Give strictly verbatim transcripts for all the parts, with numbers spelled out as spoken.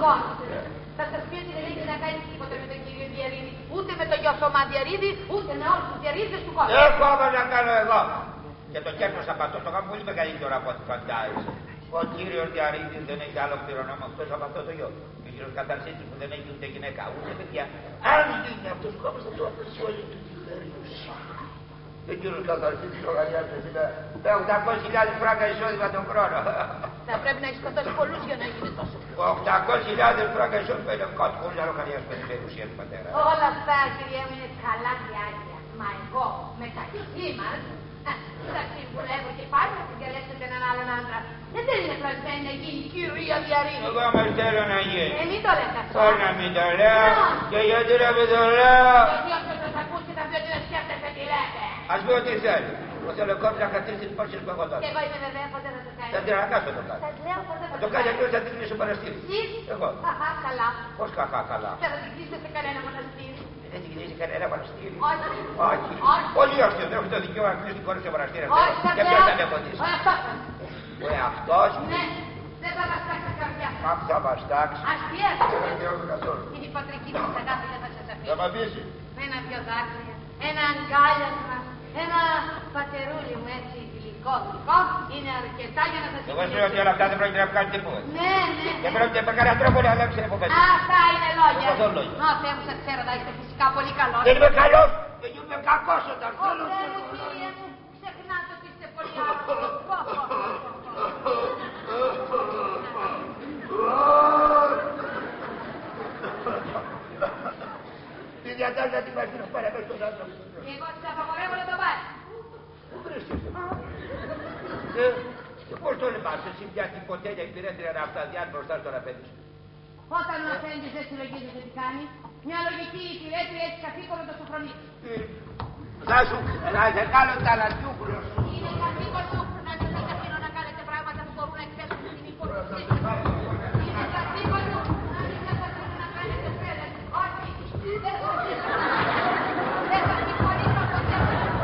Λοιπόν, θα σας πει ότι δεν έχει να κάνει τίποτα με τον κύριο Διαρρήδη, ούτε με τον γιο Θωμά Διαρρήδη, ούτε με όλους τους Διαρρήδες του κόσμου. Έχω όμως να κάνω εγώ. Και το κέρδος από αυτό το κάνω πολύ μεγαλύτερο από ό,τι φαντάζεσαι. Ο κύριος Διαρρήδης δεν έχει άλλο κληρονόμο εκτός από αυτό το γιο. Ο κύριος Καταρσίτης που δεν έχει ούτε γυναίκα, ούτε παιδιά. Αν γίνει αυτός ο κόμμα θα του αφήσει όλη του τη περιουσία. Ο κύριος Καταρσίτης λογαριάζει με οκτακόσιες χιλιάδες φράγκα εισόδημα τον χρόνο. Θα πρέπει να έχει σκοτώσει πολλούς για να γίνει τόσο. οκτακόσιες χιλιάδες φράγκα εισόδημα είναι κάτι χωρίς να λογαριάζουμε την περιουσία του πατέρα. Όλα αυτά, κυρία μου, είναι καλά και άγια. Μα εγώ, μεταξύ μας, θα συμβουλεύω και πάλι να συγκαλέσετε έναν άλλον άντρα. Δεν είναι πλασμένη να γίνει κυρία Διαρρήδη. Εγώ όμως θέλω να γίνει. Ε, μην το λέτε αυτό. Πώς να μην το λέω. Και γιατί να μην το λέω. Γιατί όποιος σας ακούσει θα πει ότι δεν σκέφτεστε τι λέτε. Ας πει ό,τι θέλει. Ο Θελοκόπης να καθίσει τις πόρσες που έχω τώρα. Και εγώ είμαι βέβαια πως δεν θα το κάνει. Θα την αναγκάσω το κάνω. Σας λέω πως δεν θα Θα το το κάνει κάνει. αλλιώς θα την κλείσω παραστήρι. Εσείς. Εγώ. Χαχά, καλά. Πώς χαχά καλά. Και θα την κλείσετε σε κανένα μοναστήρι. Δεν την κλείσει κανένα παραστήρι. Όχι. Όχι. Όχι. Όλοι αυτοί δεν έχουν το δικαίωμα να κλείσει την κόρη σε παραστήρι. Όχι, σας Και ποιος λέω. θα με φωτίσει. Ο εαυτός σας. Ο εαυτός. Ναι. Δεν θα μας τάξει τα καρδιά. Αχ, θα μας τάξει. Αστιεύστε. Δεν θέλω καθόλου. Την υποτρική μας αγάπη δεν θα σας αφήσει. Θα μ' αφήσει. Με ένα δυο δάκρυα, ένα αγκάλιασμα, ένα πατερούλι μου έτσι γλυκό γλυκό, είναι αρκετά για να σας Εγώ σου λέω ότι όλα αυτά δεν πρόκειται να βγάλει τίποτα. Ναι, ναι. Δεν πρόκειται με κανένα τρόπο να αλλάξει την υπόθεση. Αυτά είναι λόγια. Καθόλου λόγια. Ω, Θεέ μου, σας ξέρω, θα είστε φυσικά πολύ καλός. Δεν είμαι καλός. Δεν είμαι κακός όταν Ω, θέλω. Θεέ μου, κύριε μου, ξεχνάτε ότι είστε πολύ άρρωστος. Πω, πω, πω, πω. Τι διατάζει να την πάρει να πάρει μέσα στον άνθρωπο. Εγώ σας απαγορεύω να το πάρει. Πού βρίσκεσαι. Και πώς το λεμάσαι εσύ μια τυποτέλεια υπηρέτρια να αυταδιάν μπροστά στον απέναντι σου. Όταν ο αφέντης δεν συλλογίζεται τι κάνει, μια λογική υπηρέτρια έχει καθήκον να το σοφρονίσει. Θα σου κάνω ταλαντιούχλος. Είναι καθήκον του να μην σας αφήνω να κάνετε πράγματα που μπορούν να εκθέσουν την υπόθεσή σας. Είναι καθήκον του να μην σας αφήνω να κάνετε φρέδες. Όχι, δεν σας δεν σας συμφωνήσω ποτέ.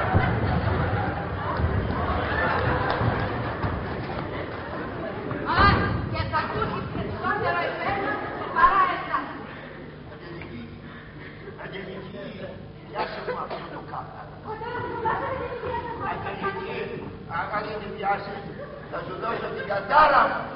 Α, και θα ακούσει περισσότερο εμένα παρά εσάς. Αγγελική, γεια σου μου αυτό το κάτα. Αγγελική, άμα δεν την πιάσεις, θα σου δώσω την κατάρα μου.